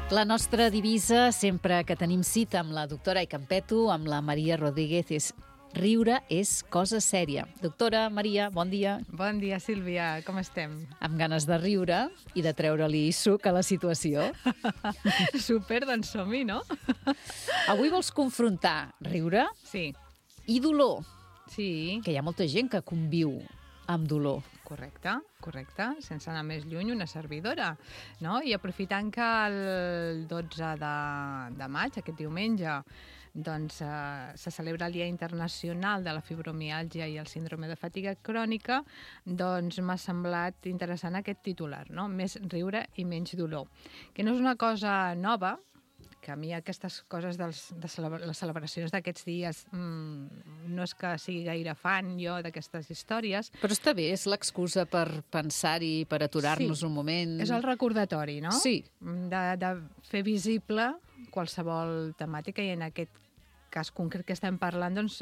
La nostra divisa, sempre que tenim cita amb la doctora Icampetto, amb la Maria Rodríguez, és riure és cosa sèria. Doctora Maria, bon dia. Bon dia, Sílvia. Com estem? Amb ganes de riure i de treure-li suc a la situació. Super, doncs som-hi, no? Avui vols confrontar riure Sí. i dolor, Sí, que hi ha molta gent que conviu amb dolor. correcte, sense anar més lluny, una servidora, no? I aprofitant que el 12 de maig, aquest diumenge, doncs se celebra el Dia Internacional de la Fibromiàlgia i el Síndrome de Fatiga Crònica, doncs m'ha semblat interessant aquest titular, no? Més riure i menys dolor, que no és una cosa nova, que a mi aquestes coses de les celebracions d'aquests dies no és que sigui gaire fan jo d'aquestes històries. Però està bé, és l'excusa per pensar-hi, per aturar-nos un moment. És el recordatori, no? Sí. De fer visible qualsevol temàtica i en aquest cas concret que estem parlant, doncs,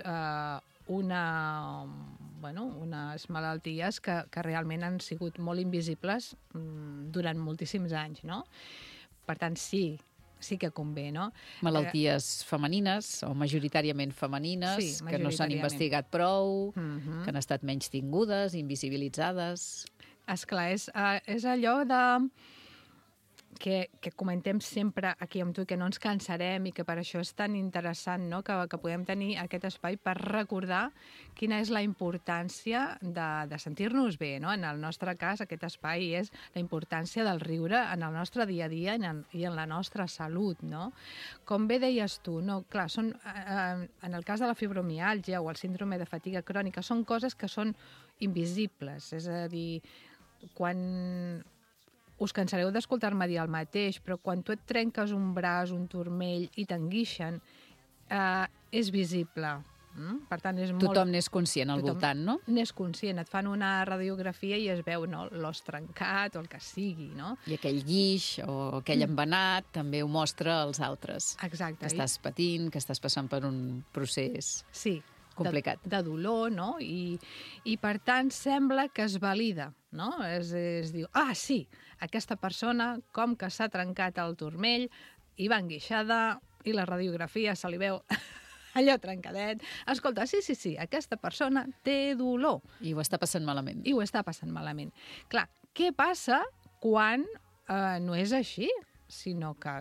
unes malalties que realment han sigut molt invisibles durant moltíssims anys, no? Per tant, sí que convé, no? Malalties femenines, o majoritàriament femenines, Sí, que no s'han investigat prou, Mhm. que han estat menys tingudes, invisibilitzades. Esclar, és allò de que comentem sempre aquí amb tu i que no ens cansarem i que per això és tan interessant, no? que podem tenir aquest espai per recordar quina és la importància de sentir-nos bé. No? En el nostre cas, aquest espai és la importància del riure en el nostre dia a dia i en la nostra salut. No? Com bé deies tu, no? Clar, en el cas de la fibromiàlgia o el síndrome de fatiga crònica, són coses que són invisibles. És a dir, quan us cansareu d'escoltar-me dir el mateix, però quan tu et trenques un braç, un turmell i t'enguixen, és visible. Per tant, és molt... Tothom n'és conscient al voltant, no? N'és conscient. Et fan una radiografia i es veu, no?, l'os trencat o el que sigui, no? I aquell guix o aquell embenat també ho mostra als altres. Exacte. Que estàs patint, que estàs passant per un procés complicat. De dolor, no? I per tant sembla que es valida, no? Es diu, sí, aquesta persona, com que s'ha trencat el turmell, i va enguixada, i la radiografia se li veu allò trencadet. Escolta, sí, aquesta persona té dolor. I ho està passant malament. Clar, què passa quan no és així? Sinó que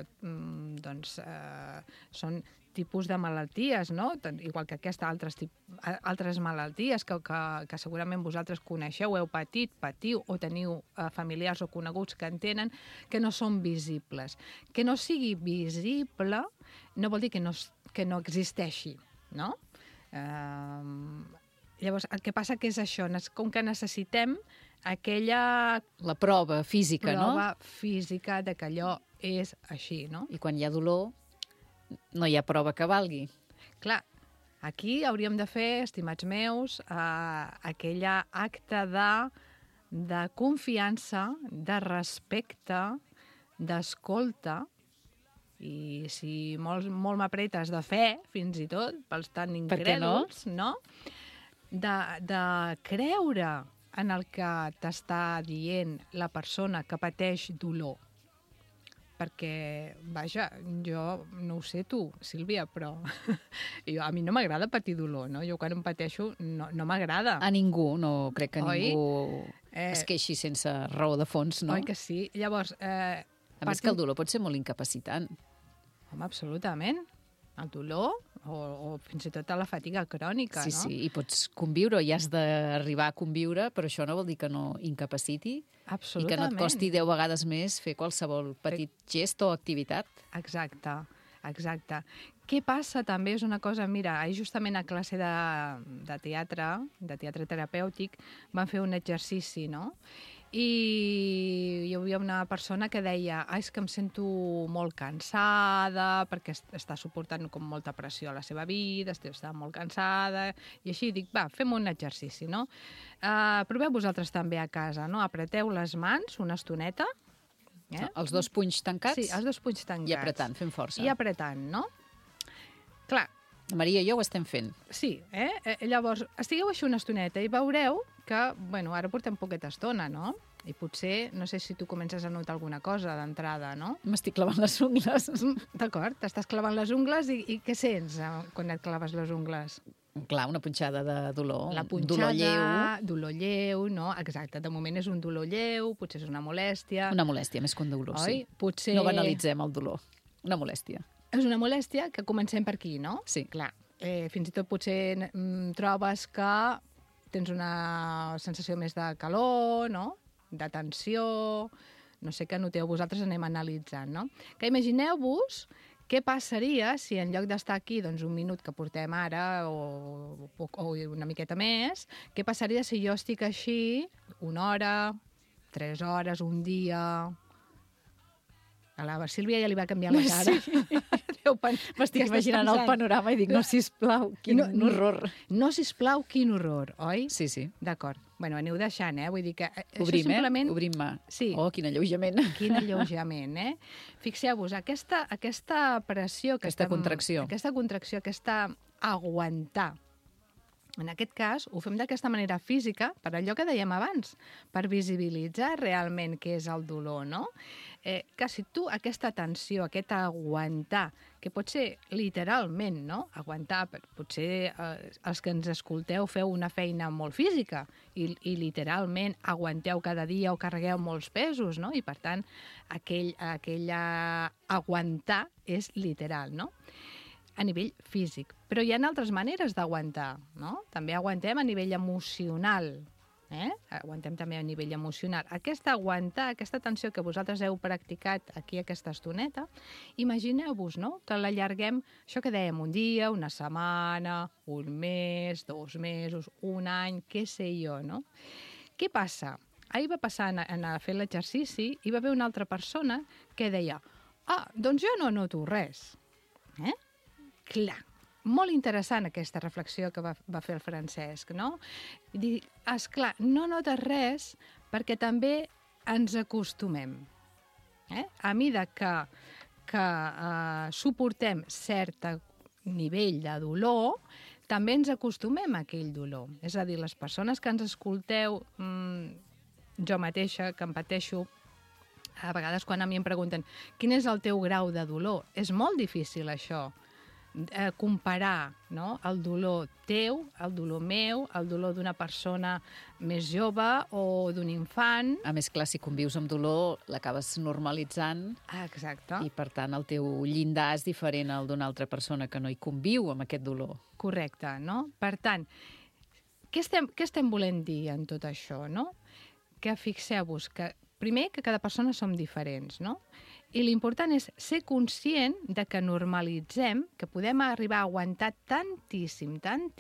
són tipus de malalties, no? Igual que aquesta, altres malalties que segurament vosaltres coneixeu, heu patiu o teniu familiars o coneguts que en tenen, que no són visibles. Que no sigui visible no vol dir que no existeixi, no? Llavors, el que passa que és això, com que necessitem la prova física, no? Prova física de que allò és així, no? I quan hi ha dolor, no hi ha prova que valgui. Clar, aquí hauríem de fer, estimats meus, aquella acte de confiança, de respecte, d'escolta, i si molt m'apretes de fe, fins i tot, pels tan incrèduls, no? De creure en el que t'està dient la persona que pateix dolor. Perquè, vaja, jo no ho sé tu, Sílvia, però a mi no m'agrada patir dolor, no? Jo quan em pateixo no m'agrada. A ningú, no crec que ningú es queixi sense raó de fons, no? Oi que sí? Llavors... A més que el dolor pot ser molt incapacitant. Home, absolutament. El dolor o fins i tot a la fatiga crònica, no? Sí, i pots conviure, i has d'arribar a conviure, però això no vol dir que no incapaciti. Absolutament. I que no et costi 10 vegades més fer qualsevol petit gest o activitat. Exacte. Què passa també és una cosa, mira, justament a classe de teatre terapèutic, van fer un exercici, no? I hi havia una persona que deia és que em sento molt cansada perquè està suportant com molta pressió a la seva vida, està molt cansada, i així dic, va, fem un exercici, no? Proveu vosaltres també a casa, no? Apreteu les mans una estoneta. Els dos punys tancats? Sí, els dos punys tancats. I apretant, fent força. I apretant, no? Clar. Maria i jo ho estem fent. Sí, Llavors, estigueu així una estoneta i veureu que, bueno, ara portem poqueta estona, no? I potser, no sé si tu comences a notar alguna cosa d'entrada, no? M'estic clavant les ungles. D'acord, t'estàs clavant les ungles i què sents quan et claves les ungles? Clar, una punxada de dolor, La un dolor lleu. dolor lleu, no? Exacte, de moment és un dolor lleu, potser és una molèstia. Una molèstia, més que un dolor, Oi? sí. Potser... No banalitzem el dolor. Una molèstia. És una molèstia que comencem per aquí, no? Sí. Clar, fins i tot potser trobes que tens una sensació més de calor, no? De tensió, no sé què noteu vosaltres, anem analitzant, no? Que imagineu-vos què passaria si en lloc d'estar aquí doncs, un minut que portem ara o una miqueta més, què passaria si jo estic així una hora, 3 hores, un dia... A la Sílvia ja li va canviar la cara. Sí. M'estic imaginant el panorama i dic, no, sisplau, quin horror. No, sisplau, quin horror, oi? Sí, sí. D'acord. Bueno, aneu deixant, Vull dir que obrim, això simplement... Obrim mà. Sí. Oh, quin alleujament. Quin alleujament, Fixeu-vos, aquesta pressió... Aquesta contracció. Aquesta contracció, aquesta aguantar. En aquest cas, ho fem d'aquesta manera física, per allò que dèiem abans, per visibilitzar realment què és el dolor, no? Que si tu aquesta tensió, aquest aguantar, que pot ser literalment, no? Aguantar, potser els que ens escolteu feu una feina molt física i literalment aguanteu cada dia o carregueu molts pesos, no? I per tant, aquella aguantar és literal, no? A nivell físic. Però hi ha altres maneres d'aguantar, no? També aguantem a nivell emocional, Aguantem també a nivell emocional. Aquesta aguantar, aquesta tensió que vosaltres heu practicat aquí aquesta estoneta, imagineu-vos, no?, que l'allarguem, això que dèiem, un dia, una setmana, un mes, 2 mesos, un any, què sé jo, no? Què passa? Ahir va passar en fer l'exercici i va haver una altra persona que deia doncs jo no noto res. Clar, molt interessant aquesta reflexió que va fer el Francesc, no? Dir, esclar, no notes res perquè també ens acostumem. A mida que suportem cert nivell de dolor, també ens acostumem a aquell dolor. És a dir, les persones que ens escolteu, jo mateixa, que em pateixo, a vegades quan a mi em pregunten quin és el teu grau de dolor, és molt difícil això, comparar, no?, el dolor teu, el dolor meu, el dolor d'una persona més jove o d'un infant. A més, clar, si convius amb dolor, l'acabes normalitzant. Exacte. I, per tant, el teu llindar és diferent al d'una altra persona que no hi conviu amb aquest dolor. Correcte, no? Per tant, què estem volent dir en tot això, no? Que fixeu-vos que, primer, que cada persona som diferents, no? I l'important és ser conscient de que normalitzem, que podem arribar a aguantar tantíssim,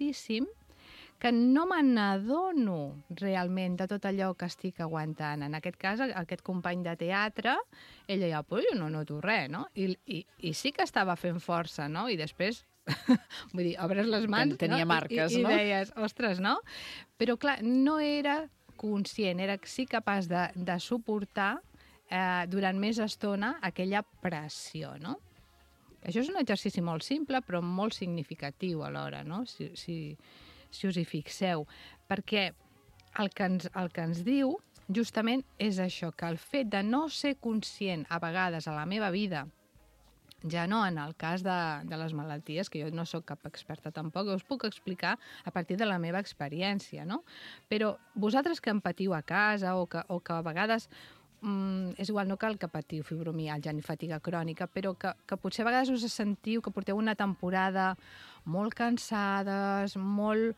que no me n'adono realment de tot allò que estic aguantant. En aquest cas, aquest company de teatre, ell deia, però jo no noto res, no? I sí que estava fent força, no? I després, vull dir, obres les mans, tenia marques, no? I deies, ostres, no? Però clar, no era conscient, era sí capaç de suportar durant més estona aquella pressió, no? Això és un exercici molt simple, però molt significatiu alhora, no? Si us hi fixeu. Perquè el que ens diu justament és això, que el fet de no ser conscient a vegades a la meva vida, ja no en el cas de les malalties, que jo no sóc cap experta tampoc, us puc explicar a partir de la meva experiència, no? Però vosaltres que en patiu a casa o que a vegades és igual, no cal que patiu fibromialgia ni fatiga crònica, però que potser a vegades us sentiu que porteu una temporada molt cansades, molt...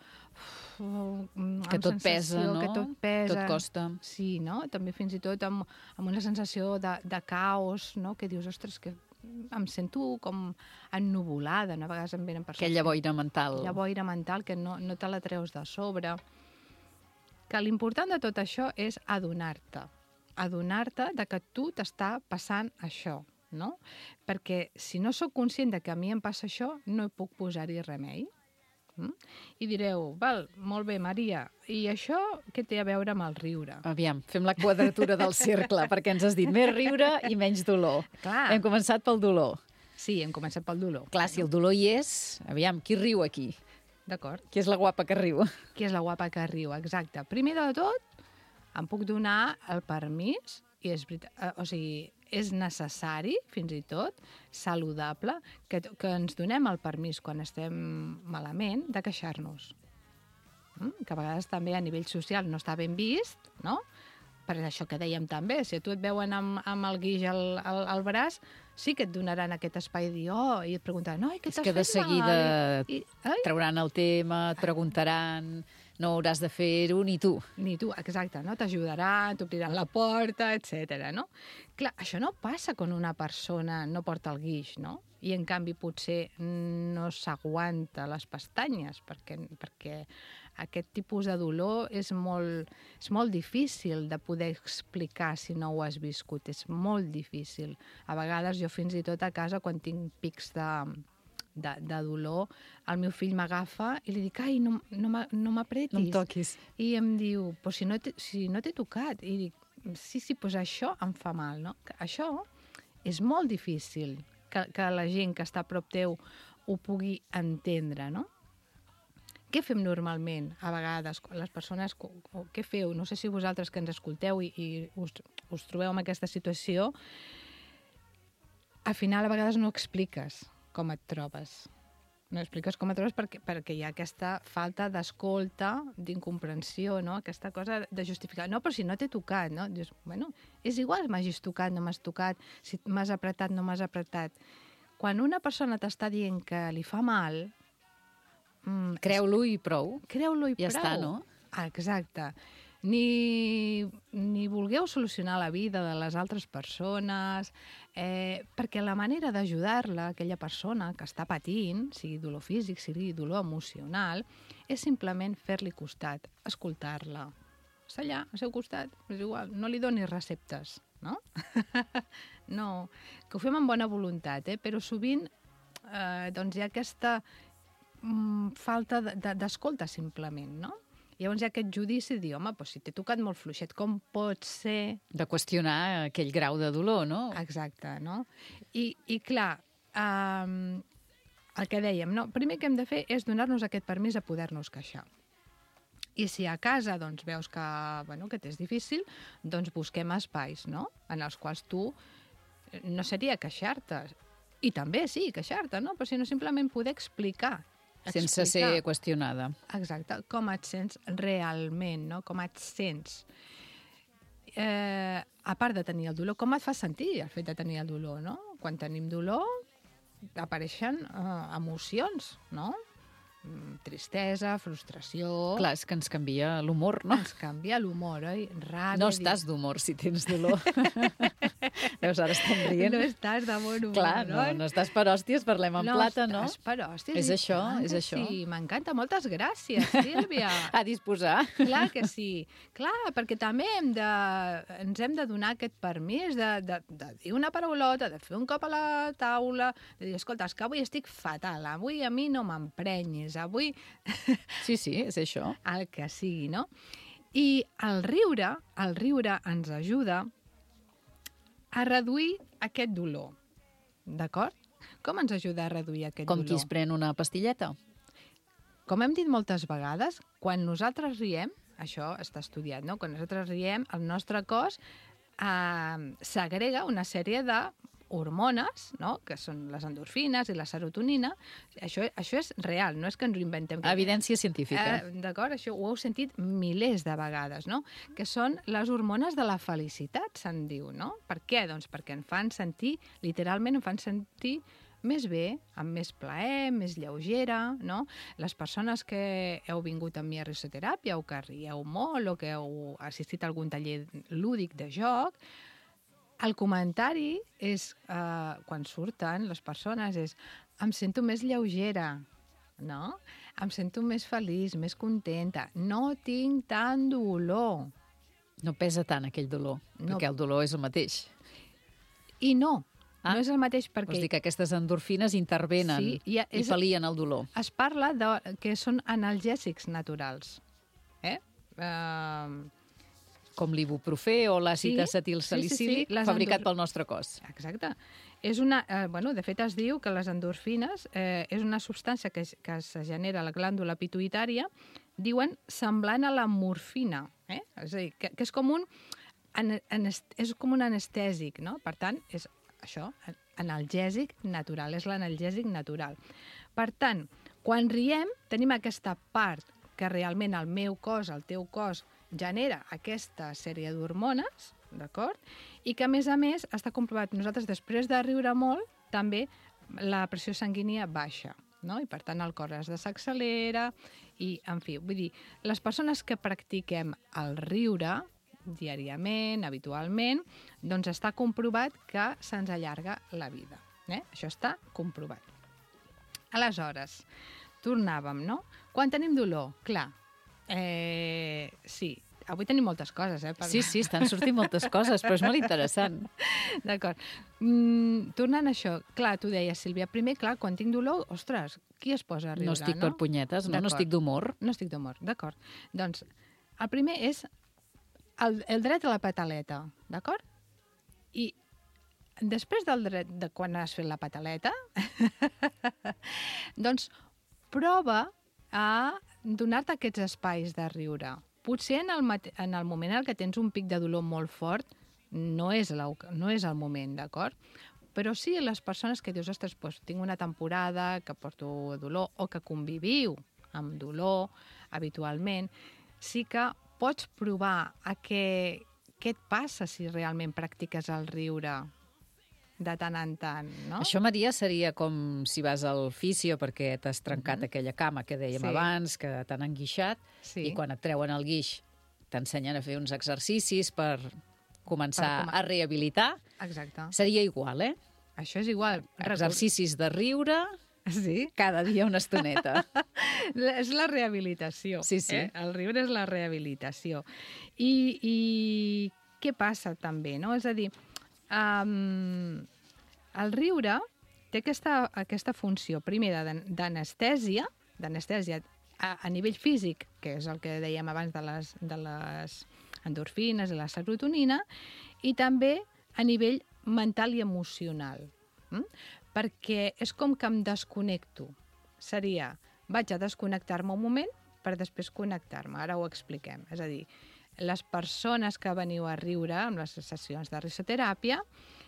que tot pesa, no? Que tot pesa. Tot costa. Sí, no? També fins i tot amb una sensació de caos, no? Que dius, ostres, que em sento com ennuvolada, no? A vegades em venen persones... Aquella boira mental. Aquella boira mental que no te la treus de sobre. Que l'important de tot això és adonar-te de que tu t'està passant això, no? Perquè si no sóc conscient de que a mi em passa això, no hi puc posar-hi remei. I direu, val, molt bé, Maria, i això què té a veure amb el riure? Aviam, fem la quadratura del cercle, perquè ens has dit més riure i menys dolor. Clar. Hem començat pel dolor. Sí, hem començat pel dolor. Clar, si el dolor hi és, aviam, qui riu aquí? D'acord. Qui és la guapa que riu? Qui és la guapa que riu, exacte. Primer de tot, em puc donar el permís, i és veritat, o sigui, és necessari, fins i tot, saludable, que ens donem el permís quan estem malament de queixar-nos. Que a vegades també a nivell social no està ben vist, no? Per això que dèiem també, si a tu et veuen amb el guix al braç, sí que et donaran aquest espai de dir, i et preguntaran, què t'has fet mal? És que de seguida trauran el tema, et preguntaran, no hauràs de fer-ho ni tu. Ni tu, exacte, no? T'ajudaran, t'obriran la porta, etc. No? Clar, això no passa quan una persona no porta el guix, no? I en canvi potser no s'aguanta les pestanyes, perquè aquest tipus de dolor és molt difícil de poder explicar si no ho has viscut, és molt difícil. A vegades jo fins i tot a casa, quan tinc pics de dolor, el meu fill m'agafa i li dic, ai, no m'apretis. No em toquis. I em diu, però si no t'he tocat. I dic, sí, doncs això em fa mal, no? Això és molt difícil que la gent que està a prop teu ho pugui entendre, no? Què fem normalment, a vegades, les persones, què feu? No sé si vosaltres que ens escolteu i us trobeu en aquesta situació, al final a vegades no expliques com et trobes. No expliques com et trobes perquè hi ha aquesta falta d'escolta, d'incomprensió, no? Aquesta cosa de justificar. No, però si no t'he tocat, no? Dius, bueno, és igual m'hagis tocat, no m'has tocat, si m'has apretat, no m'has apretat. Quan una persona t'està dient que li fa mal... Creu-lo i prou. Creu-lo i prou. Ja està, no? Exacte. Ni vulgueu solucionar la vida de les altres persones, perquè la manera d'ajudar-la, aquella persona que està patint, sigui dolor físic, sigui dolor emocional, és simplement fer-li costat, escoltar-la. Està allà, al seu costat, és igual, no li donis receptes, no? No, que ho fem amb bona voluntat, però sovint doncs hi ha aquesta falta d'escolta simplement, no? Llavors hi ha aquest judici de dir, home, però si t'he tocat molt fluixet, com pot ser... De qüestionar aquell grau de dolor, no? Exacte, no? I clar, el que dèiem, no? Primer que hem de fer és donar-nos aquest permís a poder-nos queixar. I si a casa doncs, veus que, que t'és difícil, doncs busquem espais, no? En els quals tu no seria queixar-te. I també sí, queixar-te, no? Però sinó simplement poder explicar. Sense ser qüestionada. Exacte, com et sents realment, no? Com et sents. A part de tenir el dolor, com et fa sentir el fet de tenir el dolor, no? Quan tenim dolor apareixen emocions, no? Tristesa, frustració... Clar, és que ens canvia l'humor, no? Ens canvia l'humor, oi? Ràbia... No estàs d'humor si tens dolor. Veus, ara estem rient. No estàs de bon humor, clar, no estàs per hòsties, parlem en plata, no? No estàs per hòsties. És això, és això. Sí, m'encanta. Moltes gràcies, Sílvia. A disposar. Clar que sí. Clar, perquè també ens hem de donar aquest permís de dir una paraulota, de fer un cop a la taula, de dir, escolta, és que avui estic fatal, avui a mi no m'emprenyis, avui... Sí, és això. El que sigui, no? I el riure ens ajuda a reduir aquest dolor, d'acord? Com ens ajuda a reduir aquest dolor? Com qui es pren una pastilleta. Com hem dit moltes vegades, quan nosaltres riem, això està estudiat, no? Quan nosaltres riem, el nostre cos segrega una sèrie de hormones, no? Que són les endorfines i la serotonina. Això és real, no és que ens ho inventem. Evidència científica. D'acord? Això ho heu sentit milers de vegades, no? Que són les hormones de la felicitat, se'n diu, no? Per què? Doncs perquè ens fan sentir, literalment ens fan sentir més bé, amb més plaer, més lleugera, no? Les persones que heu vingut amb mi a risoteràpia o que rieu molt o que heu assistit a algun taller lúdic de joc, el comentari és, quan surten les persones, és em sento més lleugera, no? Em sento més feliç, més contenta, no tinc tant dolor. No pesa tant aquell dolor, perquè el dolor és el mateix. I no és el mateix perquè... Vols dir que aquestes endorfines intervenen i palien el dolor. Es parla que són analgèsics naturals. Com l'ibuprofè o l'àcid acetilsalicílic fabricat pel nostre cos. Exacte. De fet, es diu que les endorfines és una substància que se genera a la glàndula pituïtària diuen semblant a la morfina, és a dir, que és com un anestèsic, no? Per tant, és això, analgèsic natural, és l'analgèsic natural. Per tant, quan riem, tenim aquesta part que realment el meu cos, el teu cos, genera aquesta sèrie d'hormones, d'acord? I que, a més, està comprovat, nosaltres després de riure molt, també la pressió sanguínia baixa, no? I per tant el cor es desaccelera i, en fi, vull dir, les persones que practiquem el riure diàriament, habitualment, doncs està comprovat que se'ns allarga la vida. Això està comprovat. Aleshores, tornàvem, no? Quan tenim dolor, clar, sí, avui tenim moltes coses, Sí, estan sortint moltes coses, però és molt interessant. D'acord. Tornant a això, clar, tu deies, Sílvia, primer, clar, quan tinc dolor, ostres, qui es posa a riure, no? No estic per punyetes, no estic d'humor. No estic d'humor, d'acord. Doncs, el primer és el dret a la pataleta, d'acord? I després del dret, de quan has fet la pataleta, doncs prova a donar-te aquests espais de riure. Potser en el moment en què tens un pic de dolor molt fort, no és el moment, d'acord? Però sí les persones que dius, ostres, doncs, tinc una temporada que porto dolor o que conviviu amb dolor habitualment, sí que pots provar què et passa si realment practiques el riure de tant en tant, no? Això, Maria, seria com si vas al fisio perquè t'has trencat aquella cama que dèiem abans, que t'han enguixat, i quan et treuen el guix t'ensenyen a fer uns exercicis per començar a rehabilitar. Exacte. Seria igual, Això és igual. Exercicis de riure cada dia una estoneta. És la rehabilitació. Sí. El riure és la rehabilitació. I què passa també, no? És a dir, el riure té aquesta funció, primer, d'anestèsia a nivell físic, que és el que dèiem abans de les endorfines i la serotonina, i també a nivell mental i emocional. Perquè és com que em desconnecto. Seria, vaig a desconnectar-me un moment per després connectar-me. Ara ho expliquem. És a dir, les persones que veniu a riure amb les sessions de risoteràpia,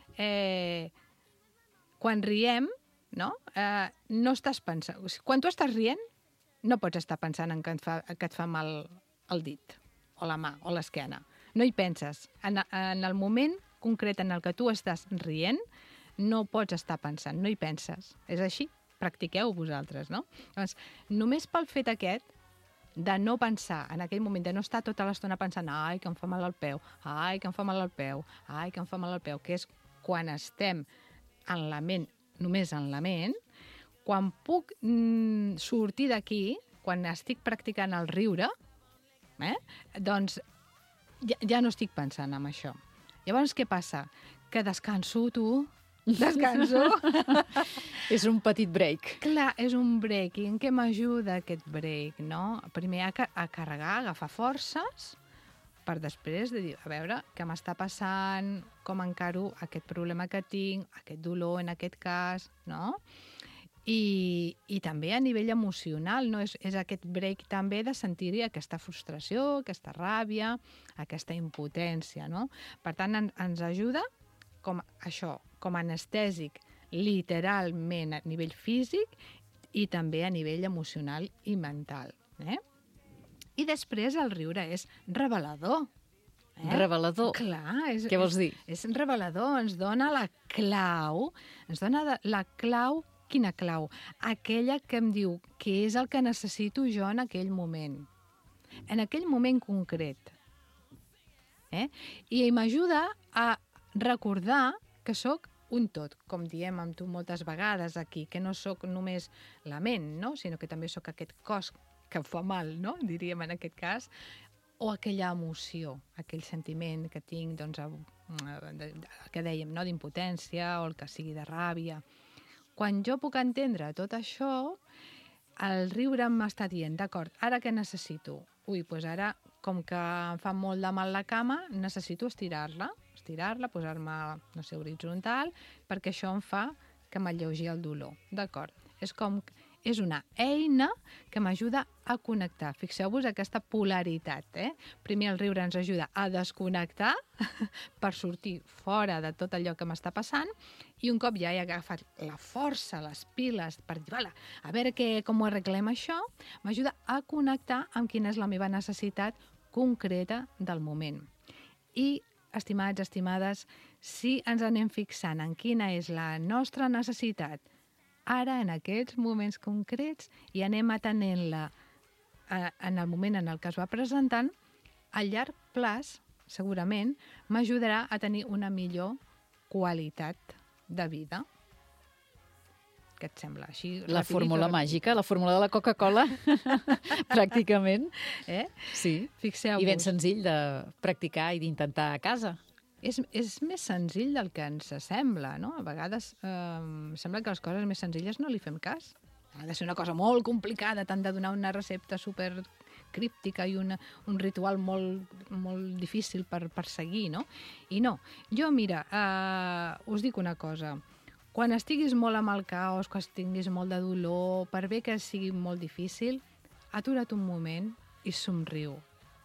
quan riem, no estàs pensant... Quan tu estàs rient, no pots estar pensant en que et fa mal el dit, o la mà, o l'esquena. No hi penses. En el moment concret en el que tu estàs rient, no pots estar pensant, no hi penses. És així, practiqueu vosaltres, no? Llavors, només pel fet aquest de no pensar en aquell moment, de no estar tota l'estona pensant ai, que em fa mal el peu, ai, que em fa mal el peu, ai, que em fa mal el peu, que és quan estem en la ment, només en la ment, quan puc sortir d'aquí, quan estic practicant el riure, doncs ja no estic pensant en això. Llavors, què passa? Que descanso, tu. Descanso. És un petit break. Clar, és un break. I en què m'ajuda aquest break, no? Primer a carregar, a agafar forces, per després de dir, a veure, què m'està passant, com encaro aquest problema que tinc, aquest dolor en aquest cas, no? I també a nivell emocional, no? És aquest break també de sentir-hi aquesta frustració, aquesta ràbia, aquesta impotència, no? Per tant, ens ajuda com això, com a anestèsic, literalment a nivell físic i també a nivell emocional i mental. I després el riure és revelador. Revelador? Clar. Què vols dir? És revelador, ens dona la clau. Ens dona la clau. Quina clau? Aquella que em diu què és el que necessito jo en aquell moment. En aquell moment concret. I m'ajuda a recordar que sóc un tot, com diem amb tu moltes vegades aquí, que no sóc només la ment, no? Sinó que també sóc aquest cos que em fa mal, no? Diríem en aquest cas, o aquella emoció, aquell sentiment que tinc, doncs, que dèiem, no? D'impotència o el que sigui de ràbia. Quan jo puc entendre tot això, el riure m'està dient, d'acord, ara què necessito? Doncs ara, com que em fa molt de mal la cama, necessito estirar-la, posar-me, no sé, horitzontal, perquè això em fa que m'alleugi el dolor, d'acord? És és una eina que m'ajuda a connectar. Fixeu-vos aquesta polaritat. Primer el riure ens ajuda a desconnectar per sortir fora de tot allò que m'està passant i un cop ja he agafat la força, les piles, per dir, a veure com ho arreglem això, m'ajuda a connectar amb quina és la meva necessitat concreta del moment. I, estimats, estimades, si ens anem fixant en quina és la nostra necessitat ara, en aquests moments concrets, i anem atenent-la en el moment en el que es va presentant, a llarg plaç, segurament, m'ajudarà a tenir una millor qualitat de vida. Què et sembla? Així, la fórmula màgica, la fórmula de la Coca-Cola, pràcticament. Sí. Fixeu-vos. I ben senzill de practicar i d'intentar a casa. És més senzill del que ens sembla, no? A vegades sembla que les coses més senzilles no li fem cas. Ha de ser una cosa molt complicada, t'han de donar una recepta super críptica i un ritual molt difícil per seguir, no? I no. Jo, mira, us dic una cosa. Quan estiguis molt amb el caos, quan tinguis molt de dolor, per bé que sigui molt difícil, atura't un moment i somriu.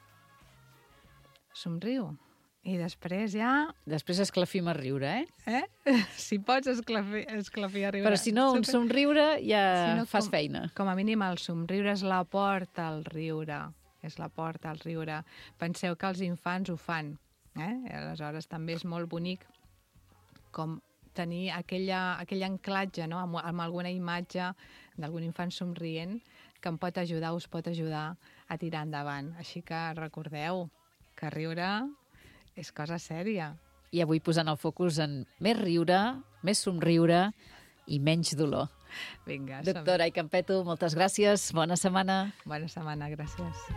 Somriu. I després ja... Després esclafim a riure, Si pots esclafir a riure. Però si no, un somriure ja fas feina. Com a mínim el somriure és la porta al riure. És la porta al riure. Penseu que els infants ho fan. Aleshores també és molt bonic com tenir aquell anclatge, no? Amb alguna imatge d'algun infant somrient que em pot ajudar, us pot ajudar a tirar endavant. Així que recordeu que riure és cosa sèria. I avui posant el focus en més riure, més somriure i menys dolor. Vinga, Doctora Ai Campeto, moltes gràcies. Bona setmana. Bona setmana, gràcies.